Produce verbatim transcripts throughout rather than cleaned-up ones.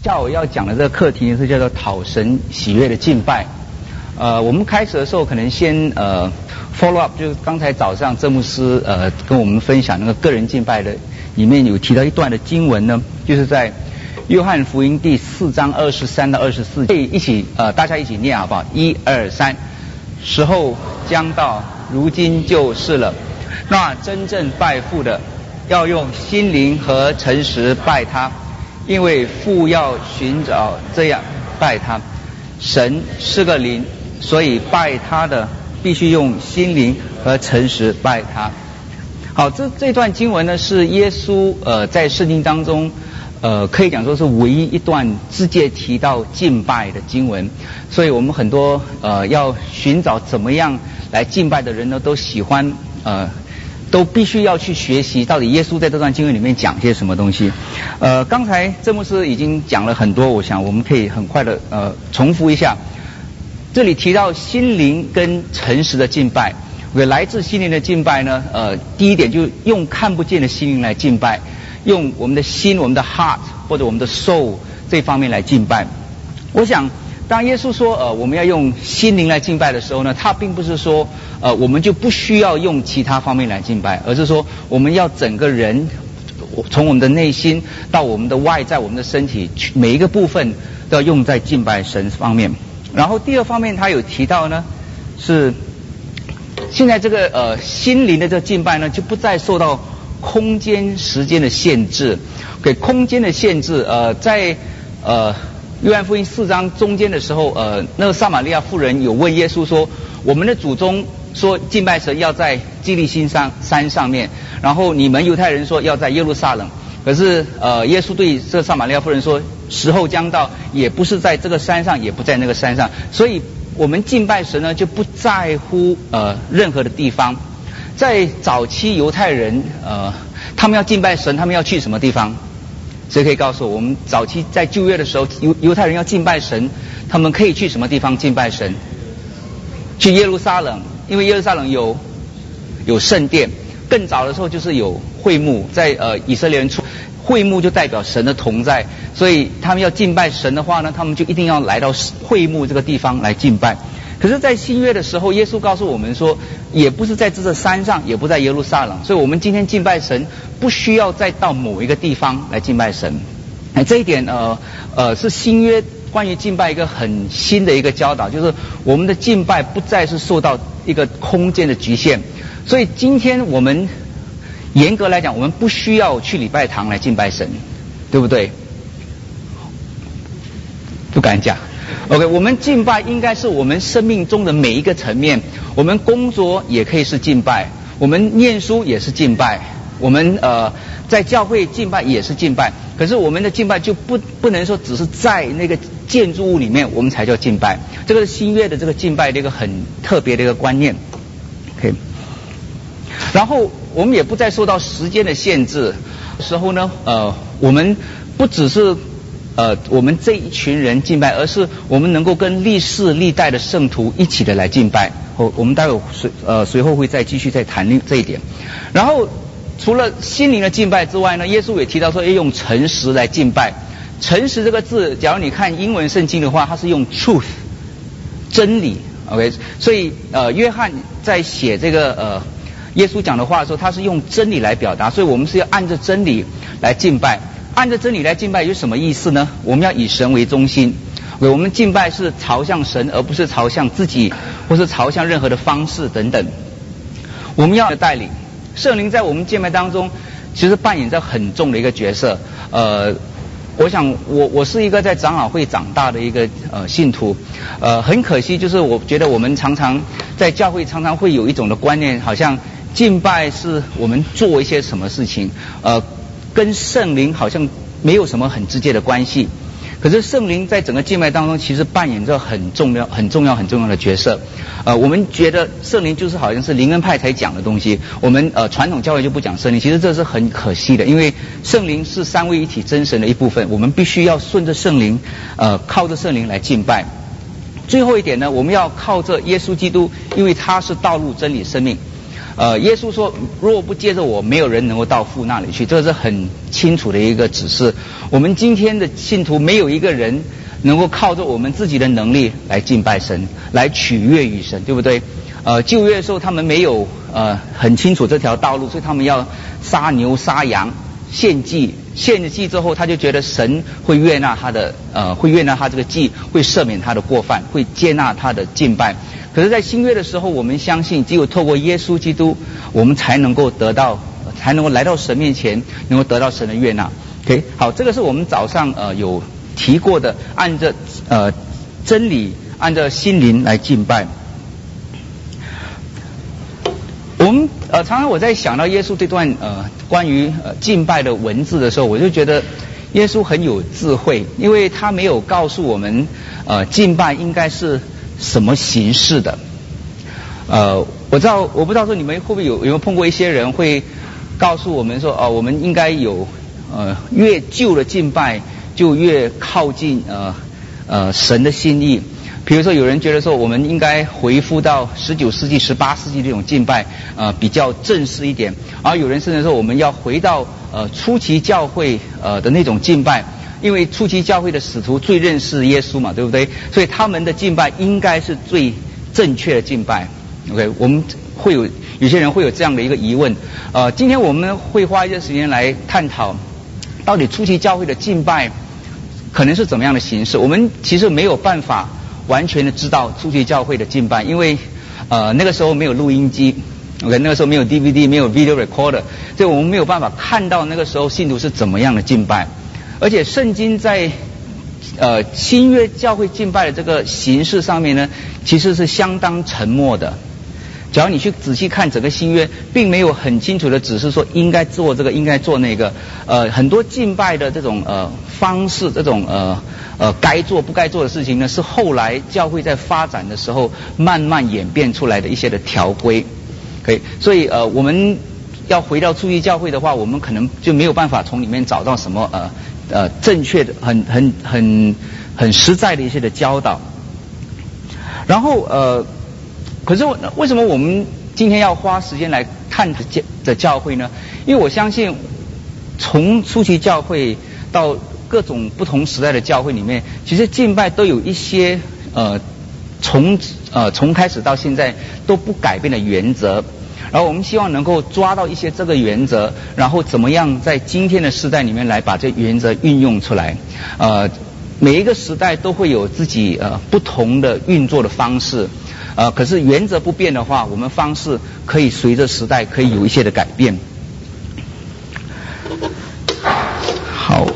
下午要讲的这个课题是叫做讨神喜悦的敬拜。呃，我们开始的时候可能先呃 follow up， 就是刚才早上郑牧师呃跟我们分享那个个人敬拜的，里面有提到一段的经文呢，就是在约翰福音第四章二十三到二十四，可以一起呃大家一起念好不好？一二三，时候将到，如今就是了。那真正拜父的，要用心灵和诚实拜他，因为父要寻找这样拜他。神是个灵，所以拜他的必须用心灵和诚实拜他。好，这这段经文呢是耶稣呃在圣经当中呃可以讲说是唯一一段直接提到敬拜的经文，所以我们很多呃要寻找怎么样来敬拜的人呢，都喜欢呃都必须要去学习到底耶稣在这段经文里面讲些什么东西。呃，刚才郑牧师已经讲了很多，我想我们可以很快的呃重复一下。这里提到心灵跟诚实的敬拜，来自心灵的敬拜呢，呃，第一点就是用看不见的心灵来敬拜，用我们的心、我们的 heart 或者我们的 soul 这方面来敬拜。我想当耶稣说呃我们要用心灵来敬拜的时候呢，他并不是说呃我们就不需要用其他方面来敬拜，而是说我们要整个人从我们的内心到我们的外在，我们的身体每一个部分都要用在敬拜神方面。然后第二方面他有提到呢，是现在这个呃心灵的这个敬拜呢，就不再受到空间时间的限制。给空间的限制呃在呃约翰福音四章中间的时候，呃，那个撒玛利亚妇人有问耶稣说，我们的祖宗说敬拜神要在基利心山山上面，然后你们犹太人说要在耶路撒冷。可是呃，耶稣对这撒玛利亚妇人说，时候将到，也不是在这个山上，也不在那个山上。所以我们敬拜神呢，就不在乎呃任何的地方。在早期犹太人呃，他们要敬拜神，他们要去什么地方？谁可以告诉我，我们早期在旧约的时候，犹犹太人要敬拜神，他们可以去什么地方敬拜神？去耶路撒冷，因为耶路撒冷有有圣殿。更早的时候就是有会幕，在呃以色列人出会幕就代表神的同在，所以他们要敬拜神的话呢，他们就一定要来到会幕这个地方来敬拜。可是在新约的时候，耶稣告诉我们说，也不是在这个山上，也不在耶路撒冷，所以我们今天敬拜神不需要再到某一个地方来敬拜神。哎，这一点呃呃是新约关于敬拜一个很新的一个教导，就是我们的敬拜不再是受到一个空间的局限。所以今天我们严格来讲，我们不需要去礼拜堂来敬拜神，对不对？不敢讲。OK， 我们敬拜应该是我们生命中的每一个层面，我们工作也可以是敬拜，我们念书也是敬拜，我们呃在教会敬拜也是敬拜。可是我们的敬拜就不不能说只是在那个建筑物里面我们才叫敬拜，这个是新约的这个敬拜的一个很特别的一个观念。OK， 然后我们也不再受到时间的限制。时候呢，呃，我们不只是呃，我们这一群人敬拜，而是我们能够跟历世历代的圣徒一起的来敬拜。我我们待会随呃随后会再继续再谈这一点。然后除了心灵的敬拜之外呢，耶稣也提到说要用诚实来敬拜。诚实这个字，假如你看英文圣经的话，它是用 truth 真理。OK， 所以呃，约翰在写这个呃耶稣讲的话的时候，他是用真理来表达，所以我们是要按着真理来敬拜。按着真理来敬拜有什么意思呢？我们要以神为中心，我们敬拜是朝向神，而不是朝向自己，或是朝向任何的方式等等。我们要带领圣灵在我们敬拜当中，其实扮演着很重的一个角色。呃，我想我我是一个在长老会长大的一个呃信徒，呃，很可惜就是我觉得我们常常在教会常常会有一种的观念，好像敬拜是我们做一些什么事情，呃。跟圣灵好像没有什么很直接的关系，可是圣灵在整个敬拜当中其实扮演着很重要、很重要、很重要的角色。呃，我们觉得圣灵就是好像是灵恩派才讲的东西，我们呃传统教会就不讲圣灵，其实这是很可惜的，因为圣灵是三位一体真神的一部分，我们必须要顺着圣灵，呃，靠着圣灵来敬拜。最后一点呢，我们要靠着耶稣基督，因为他是道路、真理、生命。 呃，耶稣说，如果不借着我，没有人能够到父那里去，这是很清楚的一个指示。我们今天的信徒没有一个人能够靠着我们自己的能力来敬拜神，来取悦于神，对不对？呃，旧约的时候他们没有呃很清楚这条道路，所以他们要杀牛杀羊献祭，献了祭之后，他就觉得神会悦纳他的呃会悦纳他这个祭，会赦免他的过犯，会接纳他的敬拜。可是在新约的时候，我们相信只有透过耶稣基督，我们才能够得到，才能够来到神面前，能够得到神的悦纳。OK， 好，这个是我们早上呃有提过的，按着呃真理，按照心灵来敬拜。我们呃常常我在想到耶稣这段呃关于呃敬拜的文字的时候，我就觉得耶稣很有智慧，因为他没有告诉我们呃敬拜应该是什么形式的。呃，我知道我不知道说你们会不会有有没有碰过一些人会告诉我们说哦、呃，我们应该有呃越旧的敬拜就越靠近呃呃神的心意。比如说有人觉得说我们应该回复到十九世纪十八世纪这种敬拜呃比较正式一点，而有人甚至说我们要回到呃初期教会呃的那种敬拜，因为初期教会的使徒最认识耶稣嘛，对不对？所以他们的敬拜应该是最正确的敬拜。 OK， 我们会有有些人会有这样的一个疑问，呃今天我们会花一些时间来探讨到底初期教会的敬拜可能是怎么样的形式。我们其实没有办法完全的知道初期教会的敬拜，因为呃那个时候没有录音机 ，OK， 那个时候没有 D V D， 没有 video recorder， 所以我们没有办法看到那个时候信徒是怎么样的敬拜。而且圣经在呃新约教会敬拜的这个形式上面呢，其实是相当沉默的。只要你去仔细看整个新约，并没有很清楚的指示说应该做这个，应该做那个。呃，很多敬拜的这种呃方式，这种呃呃该做不该做的事情呢，是后来教会在发展的时候慢慢演变出来的一些的条规。可以，所以呃我们要回到初期教会的话，我们可能就没有办法从里面找到什么呃呃正确的、很很很很实在的一些的教导。然后呃。可是为什么我们今天要花时间来看的教会呢？因为我相信从初期教会到各种不同时代的教会里面，其实敬拜都有一些呃从呃从开始到现在都不改变的原则，然后我们希望能够抓到一些这个原则，然后怎么样在今天的时代里面来把这原则运用出来。呃每一个时代都会有自己呃不同的运作的方式，呃，可是原则不变的话，我们方式可以随着时代可以有一些的改变。好，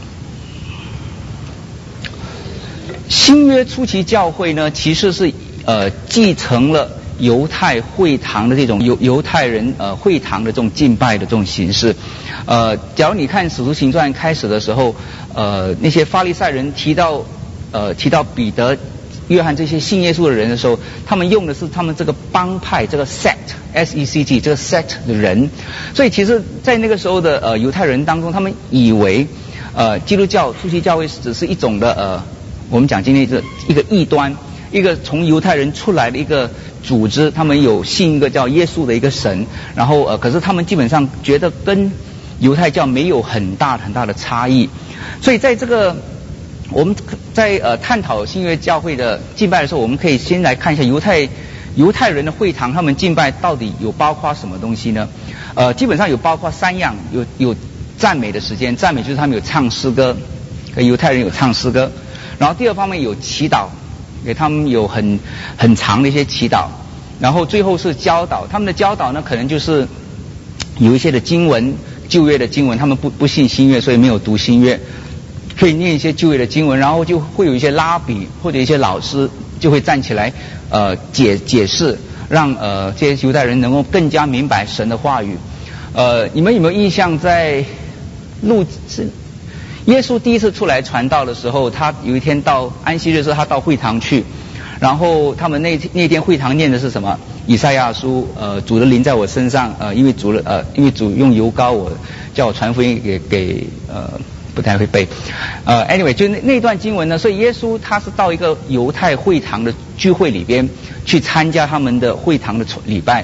新约初期教会呢，其实是呃继承了犹太会堂的这种犹犹太人呃会堂的这种敬拜的这种形式。呃，假如你看《使徒行传》开始的时候，呃，那些法利赛人提到呃提到彼得、约翰这些信耶稣的人的时候，他们用的是他们这个帮派这个 sect S E C T 这个 sect 的人。所以其实在那个时候的呃犹太人当中，他们以为呃基督教初期教会只是一种的呃我们讲今天这一个异端，一个从犹太人出来的一个组织，他们有信一个叫耶稣的一个神，然后呃可是他们基本上觉得跟犹太教没有很大很大的差异。所以在这个我们在呃探讨新约教会的敬拜的时候，我们可以先来看一下犹太犹太人的会堂，他们敬拜到底有包括什么东西呢？呃，基本上有包括三样，有有赞美的时间，赞美就是他们有唱诗歌，犹太人有唱诗歌。然后第二方面有祈祷，给他们有很很长的一些祈祷。然后最后是教导，他们的教导呢，可能就是有一些的经文，旧约的经文，他们不不信新约，所以没有读新约。可以念一些旧约的经文，然后就会有一些拉比或者一些老师就会站起来呃解解释，让呃这些犹太人能够更加明白神的话语。呃，你们有没有印象，在路耶稣第一次出来传道的时候，他有一天到安息日的时候，他到会堂去，然后他们那那天会堂念的是什么？以赛亚书，呃，主的灵在我身上，呃，因为主了，呃，因为主用油膏我，叫我传福音给给呃。不太会背，呃 ，anyway， 就那那段经文呢，所以耶稣他是到一个犹太会堂的聚会里边去参加他们的会堂的礼拜，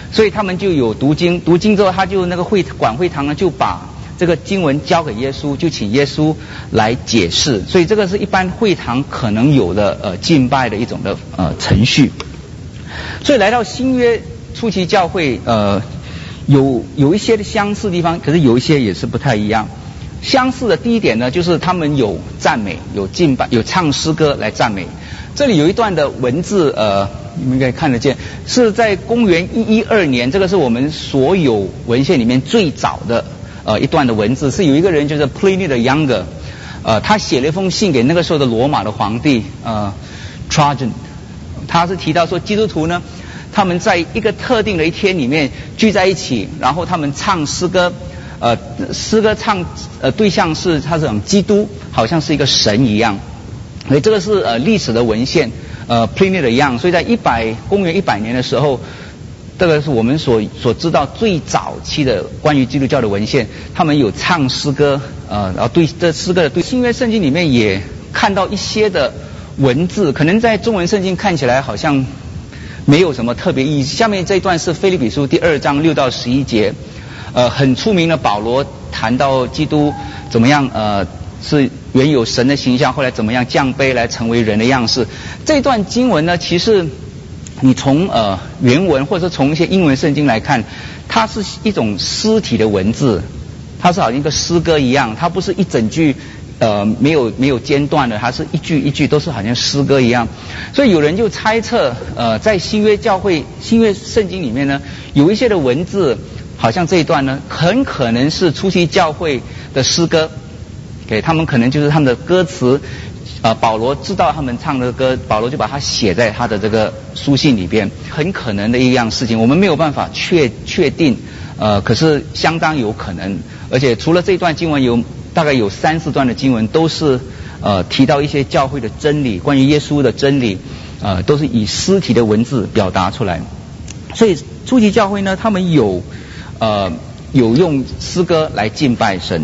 所以他们就有读经，读经之后他就那个会管会堂呢就把这个经文交给耶稣，就请耶稣来解释。所以这个是一般会堂可能有的呃敬拜的一种的呃程序。所以来到新约初期教会，呃有有一些的相似地方，可是有一些也是不太一样。相似的第一点呢，就是他们有赞美，有敬拜，有唱诗歌来赞美。这里有一段的文字，呃，你们应该看得见，是在公元一一二年，这个是我们所有文献里面最早的呃一段的文字，是有一个人就是 Pliny the Younger， 呃，他写了一封信给那个时候的罗马的皇帝呃 Trajan， 他是提到说基督徒呢，他们在一个特定的一天里面聚在一起，然后他们唱诗歌。呃，诗歌唱呃对象是他讲基督，好像是一个神一样，所以这个是呃历史的文献，呃 Pliny 的样，所以在一百公元一百年的时候，这个是我们所所知道最早期的关于基督教的文献，他们有唱诗歌，呃，然后对这诗歌的对新约圣经里面也看到一些的文字，可能在中文圣经看起来好像没有什么特别意义。下面这一段是腓立比书第二章六到十一节。呃，很出名的保罗谈到基督怎么样，呃，是原有神的形象，后来怎么样降卑来成为人的样式。这段经文呢，其实你从呃原文或者从一些英文圣经来看，它是一种诗体的文字，它是好像一个诗歌一样，它不是一整句呃没有没有间断的，它是一句一句都是好像诗歌一样。所以有人就猜测，呃，在新约教会、新约圣经里面呢，有一些的文字。好像这一段呢，很可能是初期教会的诗歌，给他们可能就是他们的歌词，呃，保罗知道他们唱的歌，保罗就把它写在他的这个书信里边，很可能的一样事情，我们没有办法确确定，呃，可是相当有可能，而且除了这一段经文，有大概有三四段的经文都是呃提到一些教会的真理，关于耶稣的真理，呃，都是以诗体的文字表达出来，所以初期教会呢，他们有。呃，有用诗歌来敬拜神。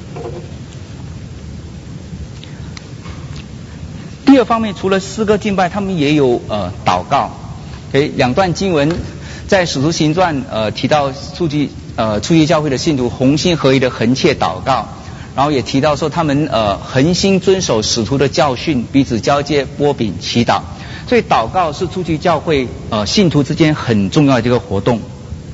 第二方面，除了诗歌敬拜，他们也有呃祷告。诶，两段经文在使徒行传呃提到初期呃初期教会的信徒同心合一的恒切祷告，然后也提到说他们呃恒心遵守使徒的教训，彼此交接、擘饼、祈祷。所以祷告是初期教会呃信徒之间很重要的这个活动。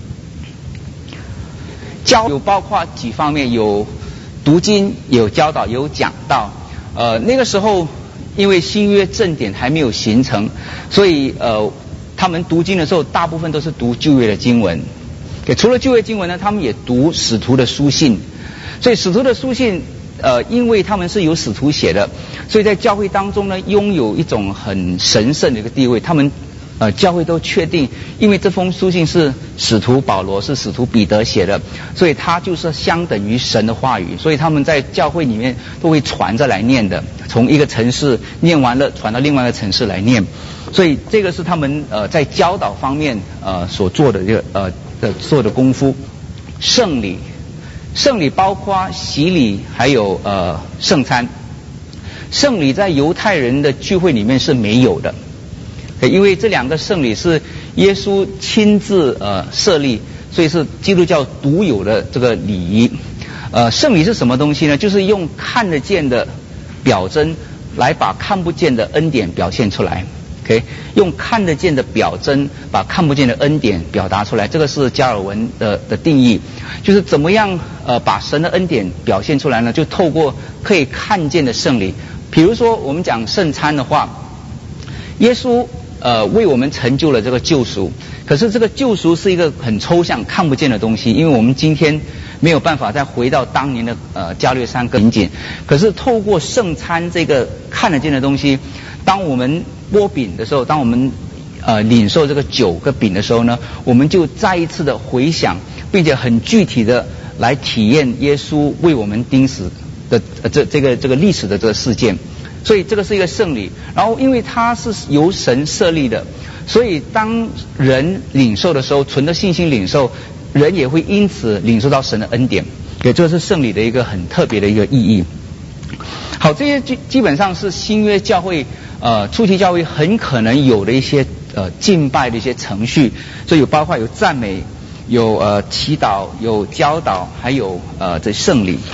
教有包括几方面，有读经，有教导，有讲道。呃，那个时候因为新约正典还没有形成，所以呃，他们读经的时候，大部分都是读旧约的经文。对，除了旧约经文呢，他们也读使徒的书信。所以使徒的书信，呃，因为他们是由使徒写的，所以在教会当中呢，拥有一种很神圣的一个地位。他们呃，教会都确定，因为这封书信是使徒保罗、是使徒彼得写的，所以他就是相等于神的话语，所以他们在教会里面都会传着来念的，从一个城市念完了，传到另外一个城市来念，所以这个是他们呃在教导方面呃所做的这个呃的做的功夫。圣礼，圣礼包括洗礼，还有呃圣餐。圣礼在犹太人的聚会里面是没有的。因为这两个圣礼是耶稣亲自呃设立，所以是基督教独有的这个礼仪。呃，圣礼是什么东西呢？就是用看得见的表征来把看不见的恩典表现出来。OK， 用看得见的表征把看不见的恩典表达出来，这个是加尔文的的定义。就是怎么样呃把神的恩典表现出来呢？就透过可以看见的圣礼。比如说我们讲圣餐的话，耶稣呃，为我们成就了这个救赎，可是这个救赎是一个很抽象、看不见的东西，因为我们今天没有办法再回到当年的呃加略山跟紧。可是透过圣餐这个看得见的东西，当我们擘饼的时候，当我们呃领受这个酒跟饼的时候呢，我们就再一次的回想，并且很具体的来体验耶稣为我们钉死的、呃、这这个这个历史的这个事件。所以这个是一个圣礼，然后因为它是由神设立的，所以当人领受的时候，存着信心领受，人也会因此领受到神的恩典。对，这是圣礼的一个很特别的一个意义。好，这些基基本上是新约教会呃初期教会很可能有的一些呃敬拜的一些程序，所以有包括有赞美，有呃祈祷，有教导，还有呃这圣礼。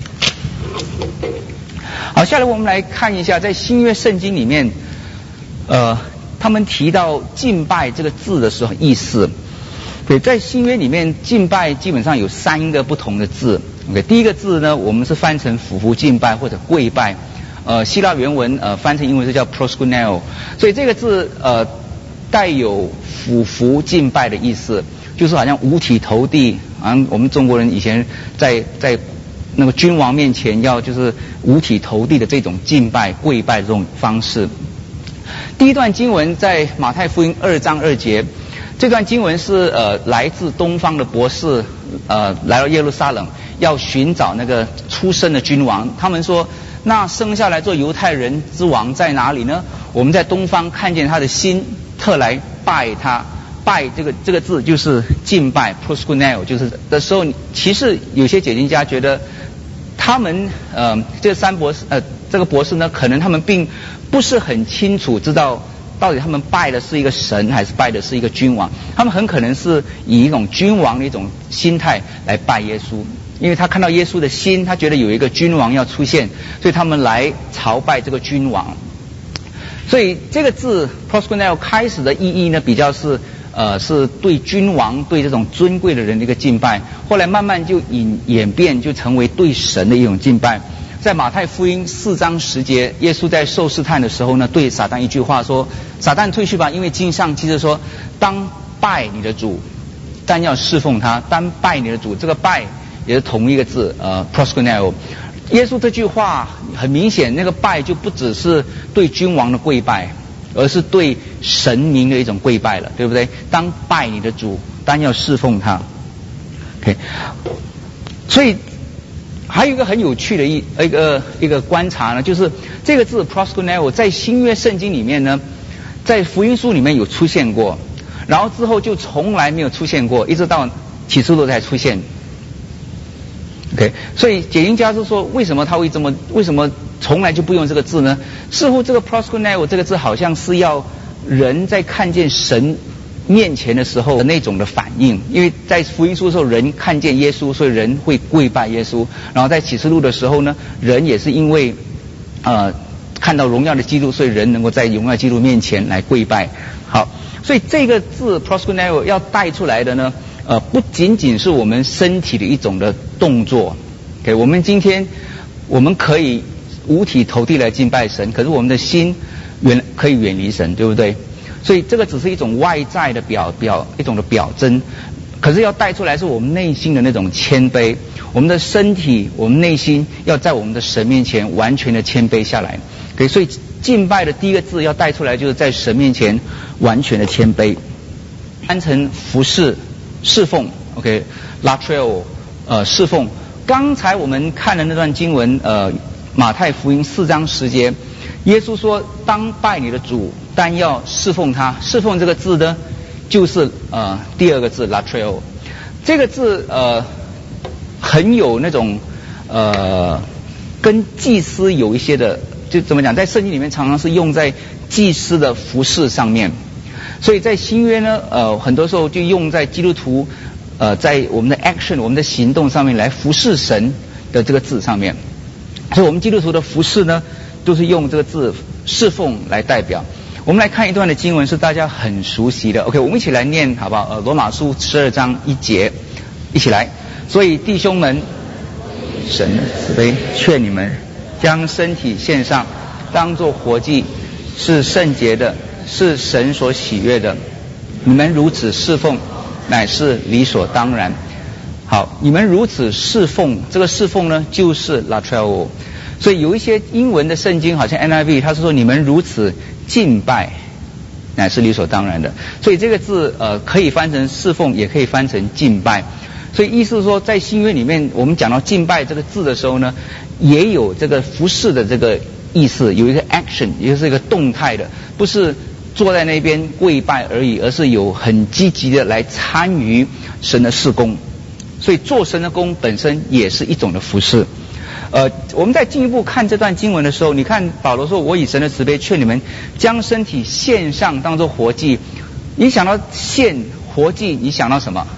好，下来我们来看一下在新约圣经里面，呃他们提到敬拜这个字的时候意思。对，在新约里面敬拜基本上有三个不同的字。OK， 第一个字呢，我们是翻成俯伏敬拜或者跪拜，呃，希腊原文呃翻成英文是叫 proskuneo， 所以这个字呃带有俯伏敬拜的意思，就是好像五体投地，好像我们中国人以前在在那个君王面前要就是五体投地的这种敬拜跪拜的这种方式。第一段经文在马太福音二章二节。这段经文是呃来自东方的博士呃来到耶路撒冷，要寻找那个出生的君王。他们说，那生下来做犹太人之王在哪里呢？我们在东方看见他的心，特来拜他。拜这个这个字就是敬拜 proskuneo， 就是的时候，其实有些解经家觉得他们呃这三博士呃这个博士呢，可能他们并不是很清楚知道到底他们拜的是一个神还是拜的是一个君王。他们很可能是以一种君王的一种心态来拜耶稣，因为他看到耶稣的心，他觉得有一个君王要出现，所以他们来朝拜这个君王。所以这个字 proskuneo 开始的意义呢，比较是呃是对君王对这种尊贵的人的一个敬拜，后来慢慢就引演变就成为对神的一种敬拜。在马太福音四章十节，耶稣在受试探的时候呢，对撒旦一句话说：撒旦退去吧，因为经上记着说，当拜你的主，但要侍奉他。当拜你的主，这个拜也是同一个字，呃 proskuneo。耶稣这句话很明显，那个拜就不只是对君王的跪拜，而是对神明的一种跪拜了，对不对？当拜你的主，但要侍奉他。OK， 所以还有一个很有趣的一一个一个观察呢，就是这个字 proskuneo 在新约圣经里面呢，在福音书里面有出现过，然后之后就从来没有出现过，一直到启示录才出现。OK， 所以解经家是说，为什么他会这么，为什么从来就不用这个字呢？似乎这个 proskuneo 这个字好像是要人在看见神面前的时候的那种的反应，因为在福音书的时候人看见耶稣，所以人会跪拜耶稣，然后在启示录的时候呢，人也是因为呃看到荣耀的基督，所以人能够在荣耀基督面前来跪拜。好，所以这个字 proskuneo 要带出来的呢，呃不仅仅是我们身体的一种的动作，给、okay, 我们今天我们可以五体投地来敬拜神，可是我们的心远可以远离神，对不对？所以这个只是一种外在的表表一种的表征，可是要带出来是我们内心的那种谦卑，我们的身体我们内心要在我们的神面前完全的谦卑下来。okay, 所以敬拜的第一个字要带出来就是在神面前完全的谦卑，翻成服侍侍奉 OK latreo 呃侍奉。刚才我们看的那段经文呃马太福音四章十节，耶稣说当拜你的主，但要侍奉他。侍奉这个字呢，就是呃第二个字 latreo。这个字呃很有那种呃跟祭司有一些的，就怎么讲，在圣经里面常常是用在祭司的服事上面，所以在新约呢呃很多时候就用在基督徒呃在我们的 action 我们的行动上面来服侍神的这个字上面。所以我们基督徒的服事呢都是用这个字侍奉来代表。我们来看一段的经文是大家很熟悉的 OK， 我们一起来念好不好？呃罗马书十二章一节，一起来。所以弟兄们，神的慈悲劝你们将身体献上，当作活祭，是圣洁的，是神所喜悦的。你们如此侍奉，乃是理所当然。好，你们如此侍奉，这个侍奉呢就是 latreo。 所以有一些英文的圣经好像 N I V 它是说你们如此敬拜乃是理所当然的，所以这个字呃可以翻成侍奉，也可以翻成敬拜。所以意思是说在新约里面我们讲到敬拜这个字的时候呢，也有这个服侍的这个意思，有一个 action， 也就是一个动态的，不是坐在那边跪拜而已，而是有很积极的来参与神的事工。所以做神的工本身也是一种的服侍。 呃，我们再进一步看这段经文的时候，你看保罗说：“我以神的慈悲劝你们，将身体献上，当作活祭。”你想到献活祭，你想到什么？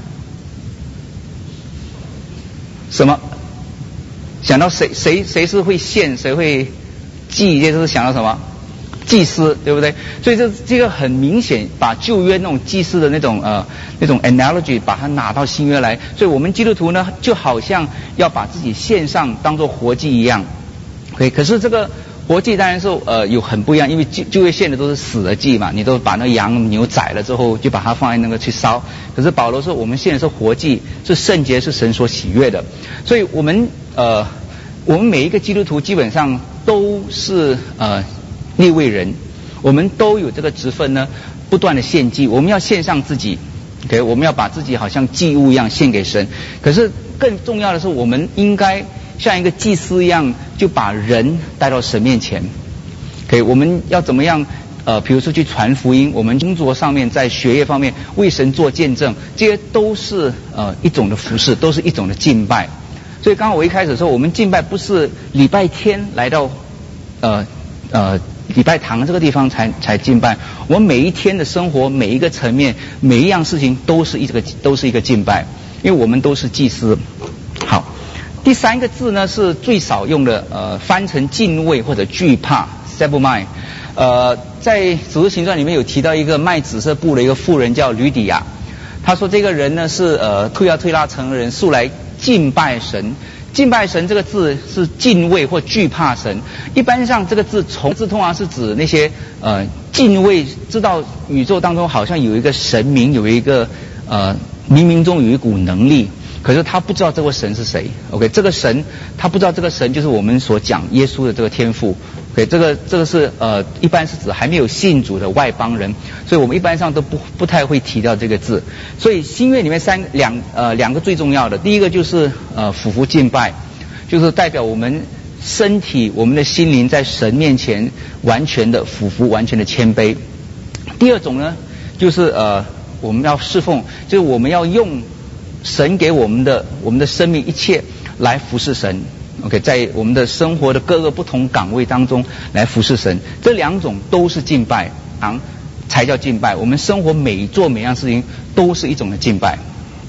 什么？想到谁？谁谁是会献？谁会祭？这就是想到什么？祭司，对不对？所以这这个很明显，把旧约那种祭司的那种呃那种 analogy 把它拿到新约来。所以我们基督徒呢，就好像要把自己献上，当作活祭一样。OK， 可是这个活祭当然是呃有很不一样，因为旧旧约献的都是死的祭嘛，你都把那羊牛宰了之后，就把它放在那个去烧。可是保罗说，我们献的是活祭，是圣洁，是神所喜悦的。所以我们呃我们每一个基督徒基本上都是呃。利未人，我们都有这个职分呢，不断的献祭，我们要献上自己 ，OK， 我们要把自己好像祭物一样献给神。可是更重要的是，我们应该像一个祭司一样，就把人带到神面前。OK， 我们要怎么样？呃，比如说去传福音，我们工作上面，在学业方面为神做见证，这些都是呃一种的服事，都是一种的敬拜。所以刚刚我一开始说，我们敬拜不是礼拜天来到呃呃。礼拜堂这个地方才才敬拜，我们每一天的生活，每一个层面，每一样事情都是一个都是一个敬拜，因为我们都是祭司。好，第三个字呢是最少用的，呃，翻成敬畏或者惧怕 （sebomai）。呃，在《使徒行传》里面有提到一个卖紫色布的一个妇人叫吕底亚，他说这个人呢是呃推亚推拉城的人，素来敬拜神。敬拜神这个字是敬畏或惧怕神，一般上这个字从字通常是指那些呃敬畏，知道宇宙当中好像有一个神明，有一个呃冥冥中有一股能力，可是他不知道这位神是谁。OK， 这个神他不知道这个神就是我们所讲耶稣的这个天父。OK， 这个这个是呃一般是指还没有信主的外邦人，所以我们一般上都不不太会提到这个字。所以新约里面三两呃两个最重要的，第一个就是呃俯伏敬拜，就是代表我们身体我们的心灵在神面前完全的俯伏，完全的谦卑。第二种呢，就是呃我们要侍奉，就是我们要用神给我们的我们的生命一切来服侍神。OK， 在我们的生活的各个不同岗位当中来服侍神，这两种都是敬拜，啊，才叫敬拜。我们生活每做每样事情都是一种的敬拜。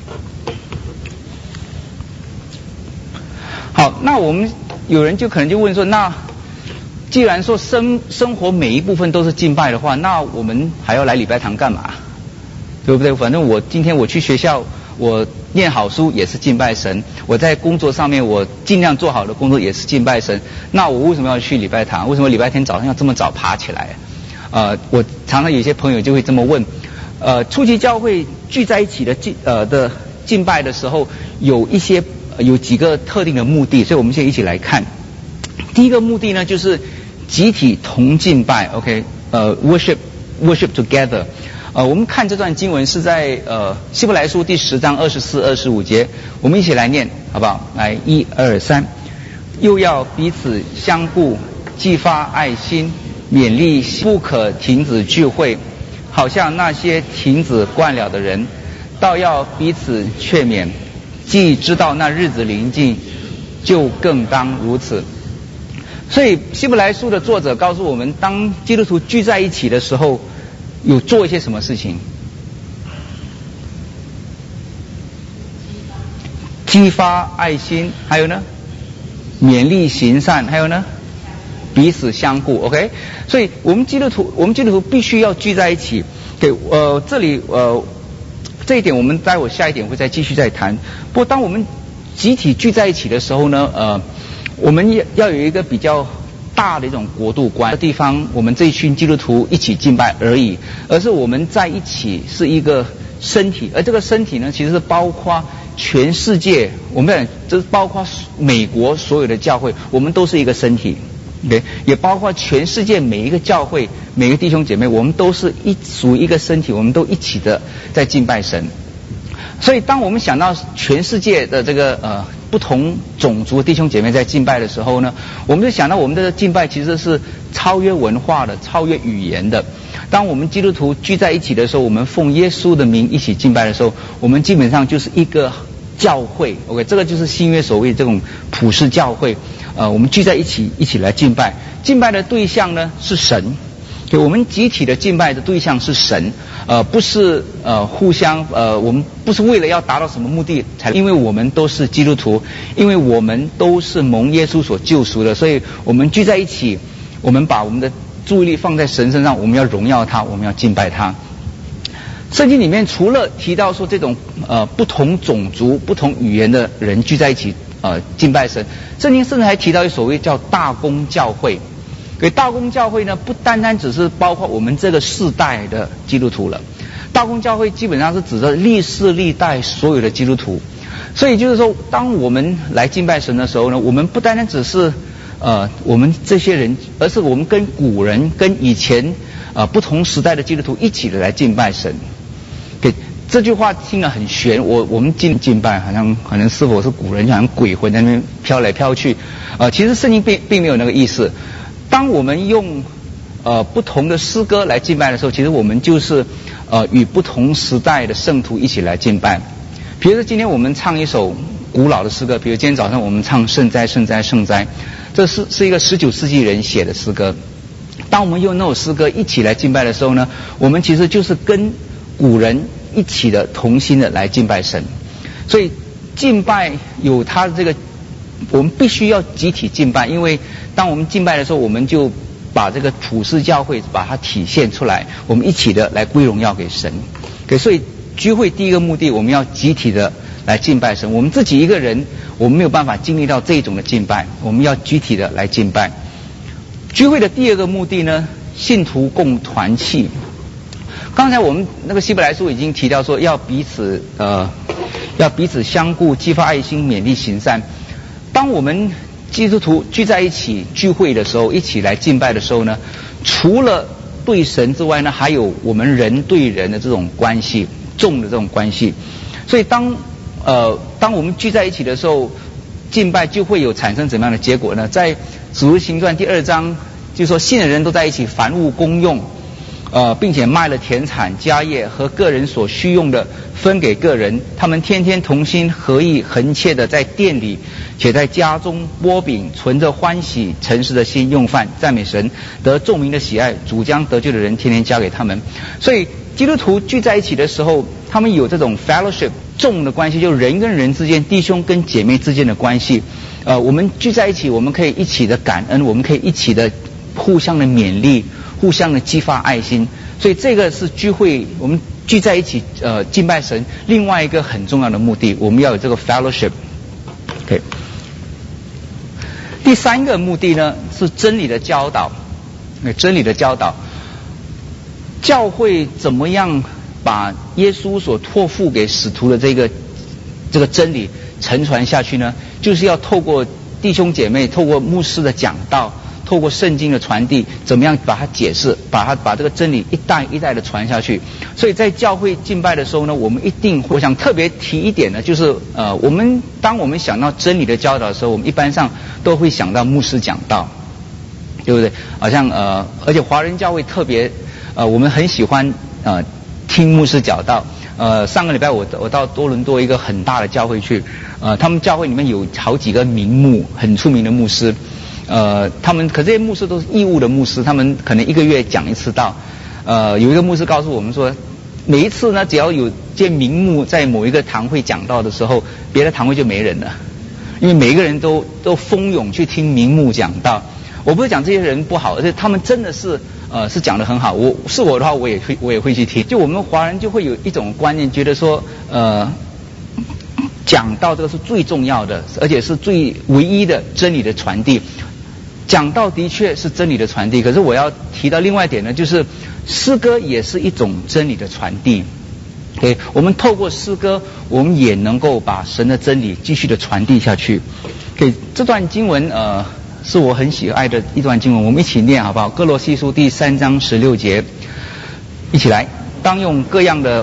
好，那我们有人就可能就问说，那既然说生生活每一部分都是敬拜的话，那我们还要来礼拜堂干嘛？对不对？反正我今天我去学校，我念好书也是敬拜神，我在工作上面我尽量做好的工作也是敬拜神，那我为什么要去礼拜堂？为什么礼拜天早上要这么早爬起来？呃，我常常有些朋友就会这么问。呃，初期教会聚在一起的敬呃的敬拜的时候，有一些、呃、有几个特定的目的，所以我们现在一起来看。第一个目的呢，就是集体同敬拜 ，OK， 呃 ，worship worship together。呃，我们看这段经文是在呃希伯来书第十章二十四、二十五节，我们一起来念，好不好？来，一二三，又要彼此相顾，激发爱心，勉励不可停止聚会，好像那些停止惯了的人，倒要彼此劝勉，既知道那日子临近，就更当如此。所以希伯来书的作者告诉我们，当基督徒聚在一起的时候，有做一些什么事情？激发爱心，还有呢，勉励行善，还有呢，彼此相顾。OK， 所以我们基督徒，我们基督徒必须要聚在一起。对，呃，这里呃，这一点我们待会下一点会再继续再谈。不过，当我们集体聚在一起的时候呢，呃，我们也要有一个比较大的一种国度观的地方，我们这一群基督徒一起敬拜而已，而是我们在一起是一个身体，而这个身体呢，其实是包括全世界，我们讲这是包括美国所有的教会，我们都是一个身体，对，也包括全世界每一个教会，每个弟兄姐妹，我们都是一属于一个身体，我们都一起的在敬拜神。所以，当我们想到全世界的这个呃不同种族弟兄姐妹在敬拜的时候呢，我们就想到我们的敬拜其实是超越文化的、超越语言的。当我们基督徒聚在一起的时候，我们奉耶稣的名一起敬拜的时候，我们基本上就是一个教会 ，OK， 这个就是新约所谓这种普世教会。呃，我们聚在一起，一起来敬拜。敬拜的对象呢是神，对，我们集体的敬拜的对象是神，呃，不是呃互相呃，我们不是为了要达到什么目的才，因为我们都是基督徒，因为我们都是蒙耶稣所救赎的，所以我们聚在一起，我们把我们的注意力放在神身上，我们要荣耀他，我们要敬拜他。圣经里面除了提到说这种呃不同种族、不同语言的人聚在一起呃敬拜神，圣经甚至还提到一所谓叫大公教会。所以大公教会呢，不单单只是包括我们这个世代的基督徒了，大公教会基本上是指着历世历代所有的基督徒。所以就是说，当我们来敬拜神的时候呢，我们不单单只是呃我们这些人，而是我们跟古人、跟以前呃不同时代的基督徒一起的来敬拜神。对，这句话听了很玄，我我们敬敬拜好像可能是否是古人，就好像鬼魂在那边飘来飘去。呃，其实圣经并并没有那个意思。当我们用呃不同的诗歌来敬拜的时候，其实我们就是呃与不同时代的圣徒一起来敬拜。比如说今天我们唱一首古老的诗歌，比如今天早上我们唱圣哉圣哉圣哉，这是是一个十九世纪人写的诗歌。当我们用那首诗歌一起来敬拜的时候呢，我们其实就是跟古人一起的同心的来敬拜神。所以敬拜有它的这个，我们必须要集体敬拜，因为当我们敬拜的时候，我们就把这个普世教会把它体现出来，我们一起的来归荣耀给神。对，所以聚会第一个目的，我们要集体的来敬拜神。我们自己一个人，我们没有办法经历到这种的敬拜，我们要集体的来敬拜。聚会的第二个目的呢，信徒共团契。刚才我们那个希伯来书已经提到说，要彼此呃，要彼此相顾，激发爱心，勉励行善。当我们基督徒聚在一起聚会的时候，一起来敬拜的时候呢，除了对神之外呢，还有我们人对人的这种关系，众的这种关系。所以当呃当我们聚在一起的时候，敬拜就会有产生怎么样的结果呢？在使徒行传第二章就说，信的人都在一起，凡物公用。呃，并且卖了田产家业和个人所需用的分给个人，他们天天同心合意恒切的在店里且在家中擘饼，存着欢喜诚实的心用饭，赞美神，得众民的喜爱，主将得救的人天天加给他们。所以基督徒聚在一起的时候，他们有这种 fellowship 众的关系，就人跟人之间，弟兄跟姐妹之间的关系。呃，我们聚在一起，我们可以一起的感恩，我们可以一起的互相的勉励，互相的激发爱心。所以这个是聚会，我们聚在一起呃敬拜神另外一个很重要的目的，我们要有这个 fellowship。OK， 第三个目的呢是真理的教导。真理的教导，教会怎么样把耶稣所托付给使徒的这个这个真理承传下去呢？就是要透过弟兄姐妹，透过牧师的讲道，透过圣经的传递，怎么样把它解释，把它把这个真理一代一代的传下去。所以在教会敬拜的时候呢，我们一定，我想特别提一点呢，就是呃，我们当我们想到真理的教导的时候，我们一般上都会想到牧师讲道，对不对？好像呃，而且华人教会特别呃，我们很喜欢呃听牧师讲道。呃，上个礼拜我我到多伦多一个很大的教会去，呃，他们教会里面有好几个名牧，很出名的牧师。呃，他们可这些牧师都是义务的牧师，他们可能一个月讲一次道。呃，有一个牧师告诉我们说，每一次呢，只要有这名牧在某一个堂会讲道的时候，别的堂会就没人了，因为每一个人都都蜂拥去听名牧讲道。我不是讲这些人不好，而且他们真的是呃是讲得很好。我是我的话，我也会我也会去听。就我们华人就会有一种观念，觉得说呃。讲道这个是最重要的，而且是最唯一的真理的传递。讲道的确是真理的传递，可是我要提到另外一点呢，就是诗歌也是一种真理的传递。Okay， 我们透过诗歌，我们也能够把神的真理继续的传递下去。Okay， 这段经文呃是我很喜爱的一段经文，我们一起念好不好？歌罗西书第三章十六节，一起来，当用各样的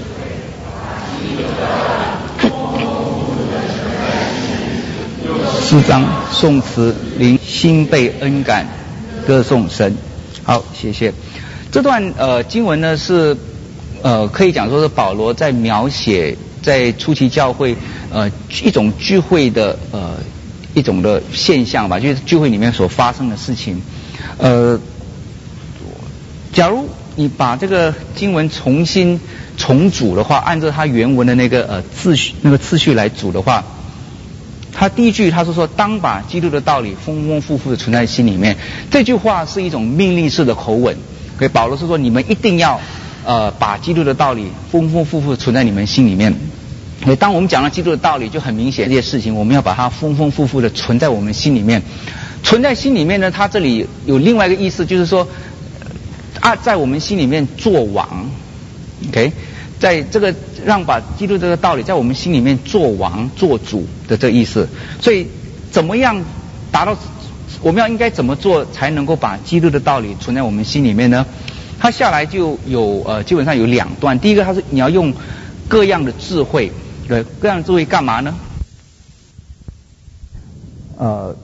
诗章、颂词，灵心被恩感，歌颂神。好，谢谢。这段呃经文呢是呃可以讲说是保罗在描写在初期教会呃一种聚会的呃一种的现象吧，就是聚会里面所发生的事情。呃，假如你把这个经文重新重组的话，按照它原文的那个呃次序那个次序来组的话，他第一句他是说，当把基督的道理丰丰富富的存在心里面。这句话是一种命令式的口吻，所以保罗是说，你们一定要呃把基督的道理丰丰富富的存在你们心里面。所以当我们讲到基督的道理，就很明显这些事情，我们要把它丰丰富富的存在我们心里面。存在心里面呢，它这里有另外一个意思，就是说啊，在我们心里面做王 ，OK， 在这个让把基督这个道理在我们心里面做王做主的这个意思。所以怎么样达到，我们要应该怎么做才能够把基督的道理存在我们心里面呢？它下来就有呃基本上有两段。第一个，它是你要用各样的智慧，对，各样的智慧干嘛呢？呃。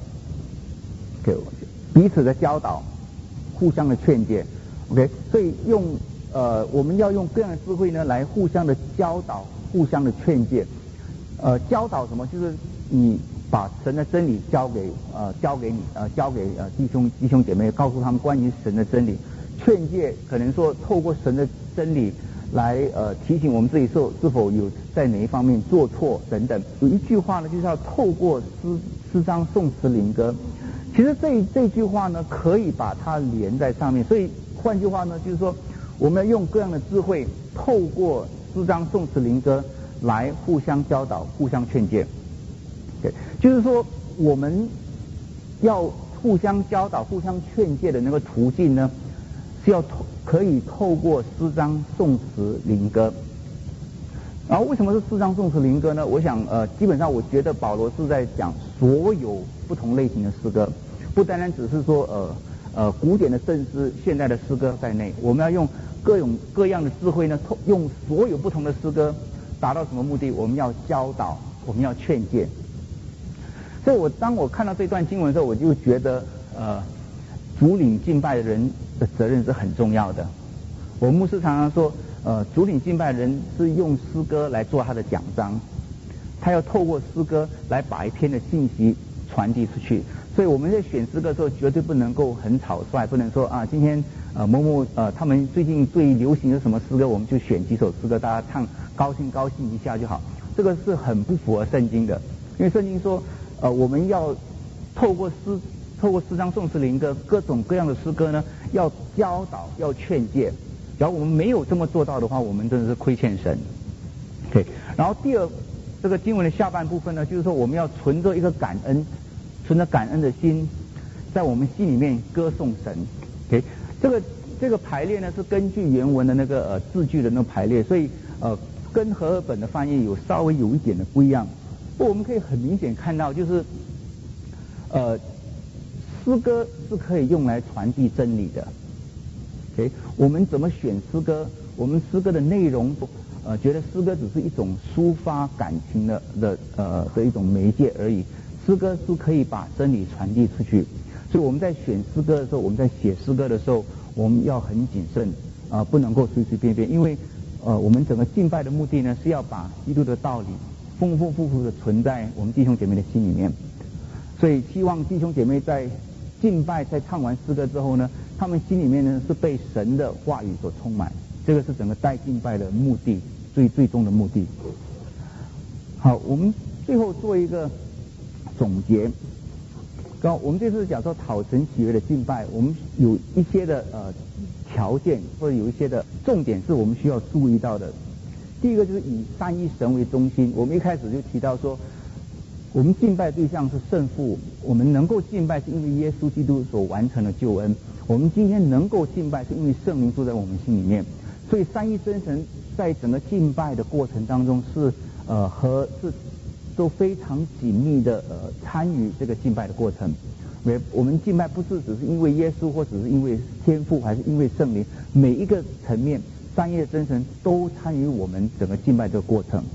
彼此的教导，互相的劝诫 ，OK， 所以用呃我们要用各样的智慧呢来互相的教导，互相的劝诫。呃，教导什么？就是你把神的真理交给呃交给你呃交给呃弟兄弟兄姐妹，告诉他们关于神的真理。劝诫可能说透过神的真理来呃提醒我们自己是是否有在哪一方面做错等等。有一句话呢，就是要透过诗诗章颂词灵歌。其实这这句话呢，可以把它连在上面。所以换句话呢，就是说我们要用各样的智慧，透过诗章颂词灵歌来互相教导、互相劝诫。对，就是说我们要互相教导、互相劝诫的那个途径呢，是要透可以透过诗章颂词灵歌。然后为什么是诗章颂词灵歌呢？我想呃，基本上我觉得保罗是在讲所有不同类型的诗歌，不单单只是说呃呃古典的圣诗、现代的诗歌在内，我们要用各种各样的智慧呢，用所有不同的诗歌达到什么目的？我们要教导，我们要劝诫。所以我当我看到这段经文的时候，我就觉得呃主领敬拜的人的责任是很重要的。我们牧师常常说，呃，主领敬拜的人是用诗歌来做他的奖章，他要透过诗歌来把一篇的信息传递出去。所以我们在选诗歌的时候，绝对不能够很草率，不能说啊，今天呃某某呃他们最近最流行的什么诗歌，我们就选几首诗歌，大家唱高兴高兴一下就好。这个是很不符合圣经的，因为圣经说，呃，我们要透过诗。透过诗章颂词灵歌各种各样的诗歌呢，要教导，要劝诫。假如我们没有这么做到的话，我们真的是亏欠神。OK， 然后第二，这个经文的下半部分呢，就是说我们要存着一个感恩，存着感恩的心，在我们心里面歌颂神。OK， 这个这个排列呢是根据原文的那个呃字句的那个排列，所以呃跟和合本的翻译有稍微有一点的不一样。不过我们可以很明显看到，就是呃。诗歌是可以用来传递真理的。OK， 我们怎么选诗歌？我们诗歌的内容，呃，觉得诗歌只是一种抒发感情的的呃的一种媒介而已。诗歌是可以把真理传递出去。所以我们在选诗歌的时候，我们在写诗歌的时候，我们要很谨慎啊、呃，不能够随随便便，因为呃，我们整个敬拜的目的呢，是要把基督的道理丰丰富富的存在我们弟兄姐妹的心里面。所以希望弟兄姐妹在敬拜在唱完诗歌之后呢，他们心里面呢是被神的话语所充满，这个是整个带敬拜的目的，最最终的目的。好，我们最后做一个总结。刚我们这次讲说讨神喜悦的敬拜，我们有一些的呃条件或者有一些的重点是我们需要注意到的。第一个就是以三一神为中心，我们一开始就提到说，我们敬拜对象是圣父，我们能够敬拜是因为耶稣基督所完成的救恩。我们今天能够敬拜是因为圣灵住在我们心里面，所以三一真神在整个敬拜的过程当中是呃和是都非常紧密的呃参与这个敬拜的过程。我们敬拜不是只是因为耶稣或只是因为天父还是因为圣灵，每一个层面三一的真神都参与我们整个敬拜这个过程。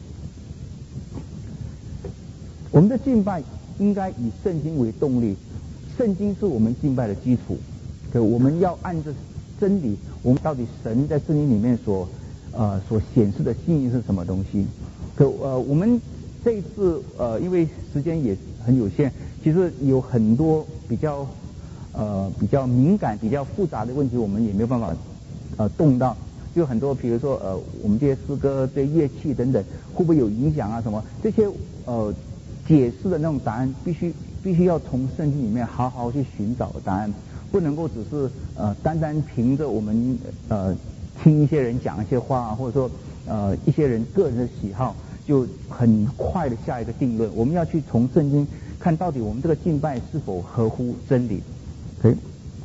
我们的敬拜应该以圣经为动力，圣经是我们敬拜的基础。对，我们要按着真理，我们到底神在圣经里面所呃所显示的心意是什么东西。可呃我们这一次呃因为时间也很有限，其实有很多比较呃比较敏感、比较复杂的问题，我们也没有办法呃动到。就很多比如说呃我们这些诗歌对乐器等等会不会有影响啊什么，这些呃解释的那种答案必须必须要从圣经里面好好去寻找答案，不能够只是呃单单凭着我们呃听一些人讲一些话啊，或者说呃一些人个人的喜好就很快的下一个定论。我们要去从圣经看到底我们这个敬拜是否合乎真理。OK，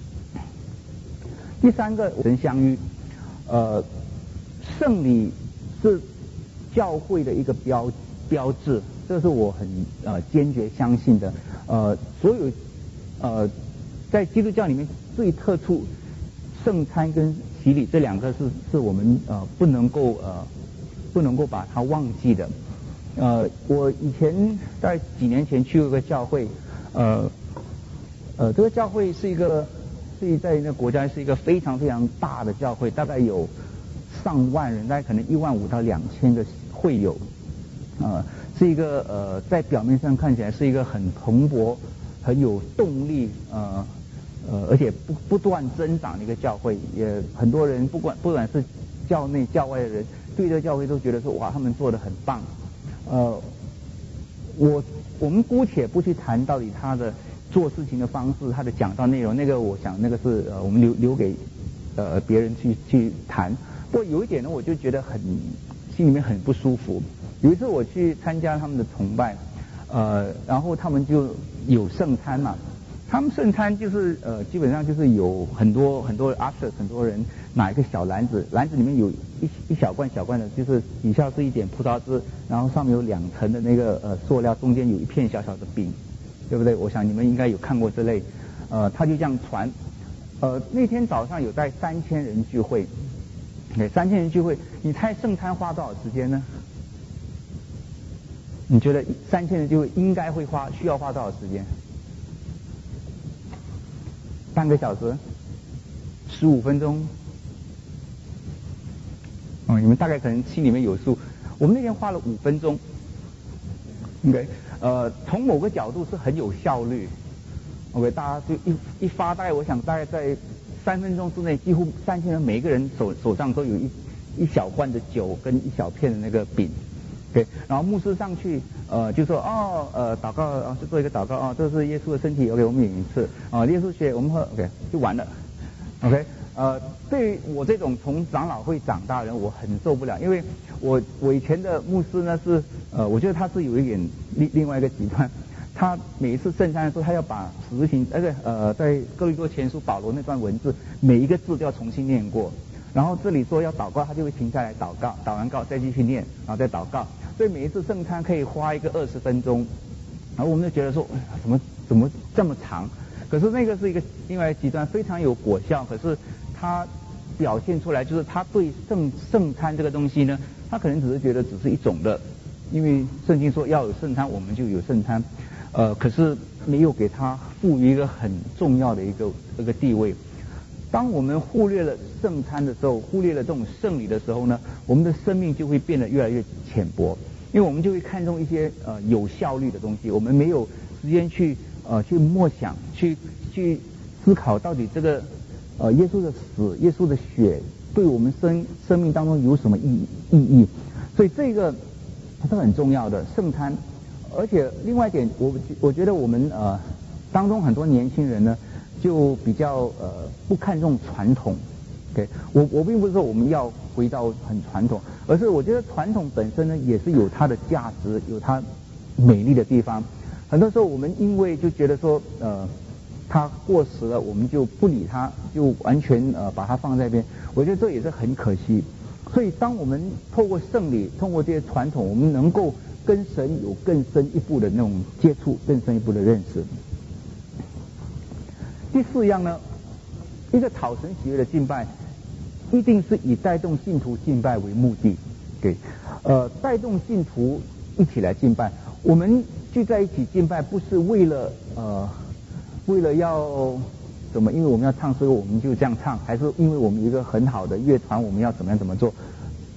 第三个神相遇，呃，圣礼是教会的一个标标志，这是我很呃坚决相信的。呃，所有呃在基督教里面最特殊，圣餐跟洗礼这两个是是我们呃不能够呃不能够把它忘记的。呃，我以前在几年前去过一个教会，呃呃，这个教会是一个是在那个国家是一个非常非常大的教会，大概有上万人，大概可能一万五到两千个会友，呃，是一个呃在表面上看起来是一个很蓬勃、很有动力，呃呃，而且不不断增长的一个教会。也很多人不管不管是教内教外的人，对这个教会都觉得说哇，他们做得很棒。呃，我我们姑且不去谈到底他的做事情的方式，他的讲道内容，那个我想那个是呃我们留留给呃别人去去谈。不过有一点呢，我就觉得很心里面很不舒服。有一次我去参加他们的崇拜，呃，然后他们就有圣餐嘛。他们圣餐就是呃基本上就是有很多很多 usher 很多人拿一个小篮子，篮子里面有一一小罐小罐的，就是底下是一点葡萄汁，然后上面有两层的那个呃塑料，中间有一片小小的饼，对不对？我想你们应该有看过这类，呃，他就这样传。呃，那天早上有带三千人聚会，对，三千人聚会，你猜圣餐花多少时间呢？你觉得三千人聚会应该会花需要花多少时间？半个小时，十五分钟。哦，你们大概可能心里面有数。我们那天花了五分钟。OK， 呃，从某个角度是很有效率。OK， 大家就一一发，大概我想大概在三分钟之内，几乎三千人每一个人手手上都有一一小罐的酒跟一小片的那个饼。OK， 然后牧师上去，呃，就说哦，呃，祷告啊，就做一个祷告啊，这是耶稣的身体 ，OK， 我们饮一次啊，耶稣血我们喝 ，OK， 就完了 ，OK， 呃，对于我这种从长老会长大的人，我很受不了，因为我我以前的牧师呢是，呃，我觉得他是有一点另另外一个极端，他每一次圣餐的时候，他要把实行，而且呃，在哥林多前书保罗那段文字，每一个字都要重新念过。然后这里说要祷告，他就会停下来祷告，祷完告再继续念，然后再祷告。所以每一次圣餐可以花一个二十分钟，然后我们就觉得说，哎呀，怎么怎么这么长？可是那个是一个另外一个极端，非常有果效。可是他表现出来就是他对圣圣餐这个东西呢，他可能只是觉得只是一种的，因为圣经说要有圣餐，我们就有圣餐，呃，可是没有给他赋予一个很重要的一个一个地位。当我们忽略了圣餐的时候，忽略了这种圣礼的时候呢，我们的生命就会变得越来越浅薄，因为我们就会看重一些呃有效率的东西，我们没有时间去呃去默想，去去思考到底这个呃耶稣的死、耶稣的血对我们生生命当中有什么意意义，所以这个是很重要的圣餐。而且另外一点，我我觉得我们呃当中很多年轻人呢，就比较呃不看重传统。OK， 我我并不是说我们要回到很传统，而是我觉得传统本身呢也是有它的价值，有它美丽的地方。很多时候我们因为就觉得说呃它过时了，我们就不理它，就完全呃把它放在一边。我觉得这也是很可惜。所以当我们透过圣礼，通过这些传统，我们能够跟神有更深一步的那种接触，更深一步的认识。第四样呢，一个讨神喜悦的敬拜，一定是以带动信徒敬拜为目的。对，呃，带动信徒一起来敬拜。我们聚在一起敬拜，不是为了呃，为了要怎么？因为我们要唱诗歌，我们就这样唱，还是因为我们有一个很好的乐团，我们要怎么样怎么做？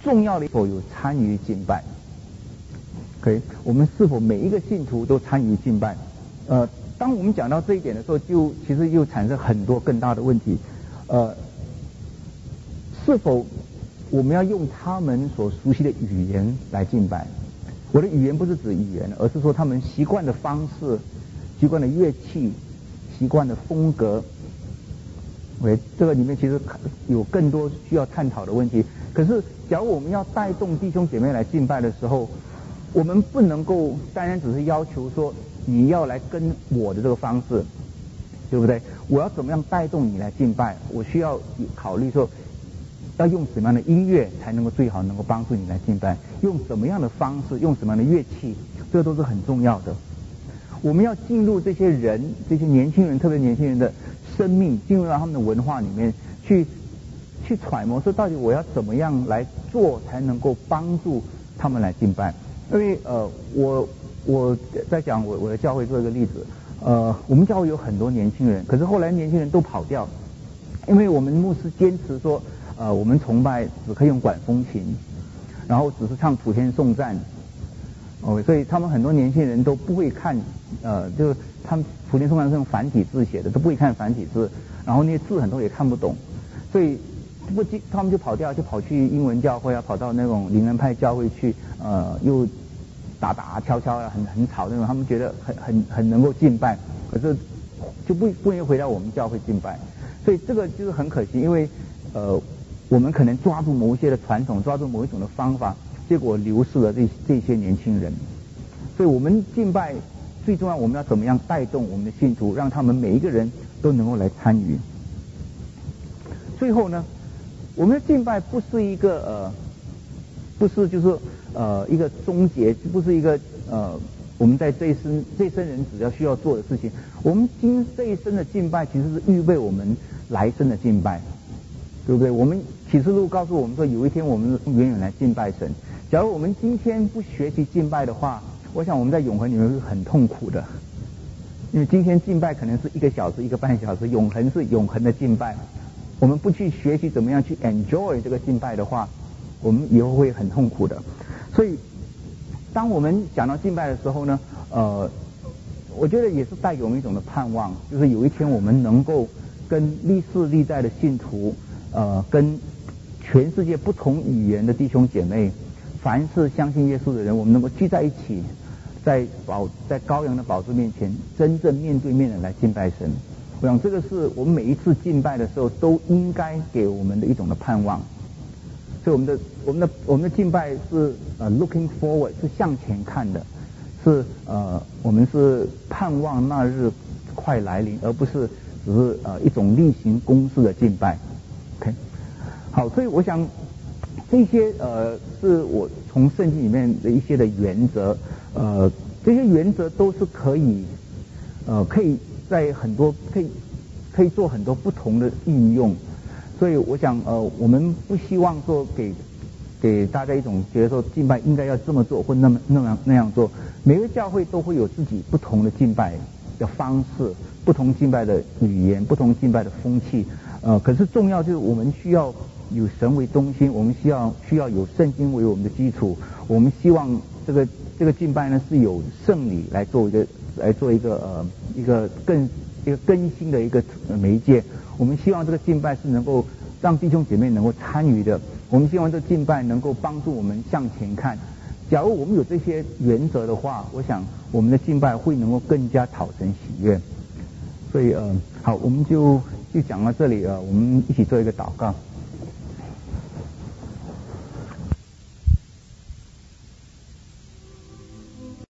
重要的是否有参与敬拜。OK， 我们是否每一个信徒都参与敬拜？呃，当我们讲到这一点的时候，就其实又产生很多更大的问题。呃，是否我们要用他们所熟悉的语言来敬拜？我的语言不是指语言，而是说他们习惯的方式、习惯的乐器、习惯的风格。OK， 这个里面其实有更多需要探讨的问题。可是，假如我们要带动弟兄姐妹来敬拜的时候，我们不能够单单只是要求说你要来跟我的这个方式，对不对？我要怎么样带动你来敬拜？我需要考虑说要用什么样的音乐才能够最好能够帮助你来敬拜？用什么样的方式？用什么样的乐器？这都是很重要的。我们要进入这些人、这些年轻人，特别年轻人的生命，进入到他们的文化里面去，去揣摩说到底我要怎么样来做才能够帮助他们来敬拜？因为呃，我我在讲我我的教会做一个例子，呃，我们教会有很多年轻人，可是后来年轻人都跑掉，因为我们牧师坚持说，呃，我们崇拜只可以用管风琴，然后只是唱普天颂赞。哦，所以他们很多年轻人都不会看，呃，就是他们普天颂赞是用繁体字写的，都不会看繁体字，然后那些字很多也看不懂，所以不他们就跑掉，就跑去英文教会啊，跑到那种灵恩派教会去，呃，又打打敲敲啊，很很吵那种，他们觉得很很很能够敬拜，可是就不不愿意回到我们教会敬拜，所以这个就是很可惜，因为呃，我们可能抓住某一些的传统，抓住某一种的方法。结果流失了这这些年轻人，所以我们敬拜最重要，我们要怎么样带动我们的信徒，让他们每一个人都能够来参与。最后呢，我们的敬拜不是一个呃，不是就是呃一个终结，不是一个呃我们在这一生这一生人只要需要做的事情。我们今这一生的敬拜其实是预备我们来生的敬拜，对不对？我们启示录告诉我们说，有一天我们永远来敬拜神。假如我们今天不学习敬拜的话，我想我们在永恒里面是很痛苦的，因为今天敬拜可能是一个小时、一个半小时，永恒是永恒的敬拜。我们不去学习怎么样去 enjoy 这个敬拜的话，我们以后会很痛苦的。所以，当我们讲到敬拜的时候呢，呃，我觉得也是带给我们一种的盼望，就是有一天我们能够跟历世历代的信徒，呃，跟全世界不同语言的弟兄姐妹，凡是相信耶稣的人，我们能够聚在一起，在宝在羔羊的宝座面前，真正面对面的来敬拜神。我想这个是我们每一次敬拜的时候都应该给我们的一种的盼望。所以我们的我们的我们的敬拜是呃 looking forward， 是向前看的，是呃我们是盼望那日快来临，而不是只是呃一种例行公事的敬拜。OK， 好，所以我想。这些呃是我从圣经里面的一些的原则，呃，这些原则都是可以，呃，可以在很多可以可以做很多不同的应用，所以我想呃，我们不希望说给给大家一种觉得说敬拜应该要这么做或那么那样那样做，每个教会都会有自己不同的敬拜的方式，不同敬拜的语言，不同敬拜的风气，呃，可是重要就是我们需要。有神为中心，我们需要需要有圣经为我们的基础。我们希望这个这个敬拜呢是有圣礼来做一个来做一个呃一个更一个更新的一个媒介。我们希望这个敬拜是能够让弟兄姐妹能够参与的。我们希望这个敬拜能够帮助我们向前看。假如我们有这些原则的话，我想我们的敬拜会能够更加讨神喜悦。所以呃好，我们就就讲到这里呃，我们一起做一个祷告。